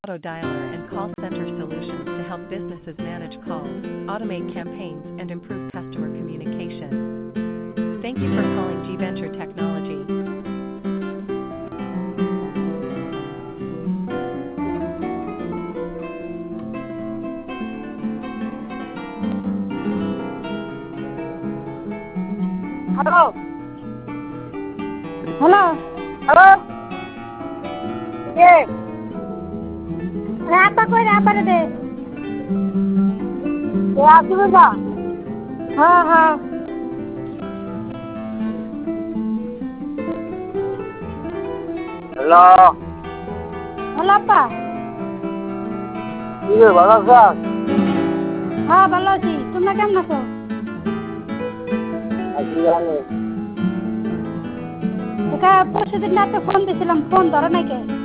Auto Dialer and call center solutions to help businesses manage calls, automate campaigns, and improve customer communication. Thank you for calling G Venture Technology. Hello hello hello কে আপা কই রে আপারে দে এ আসবে না হ্যাঁ হ্যাঁ hello hello আপা কি রে ভালো আছিস? হ্যাঁ ভালো আছি তোমরা কেমন আছো আছি জানি ওকে পরশুদিন রাতে ফোন দিয়েছিলাম ফোন ধরে নাই কে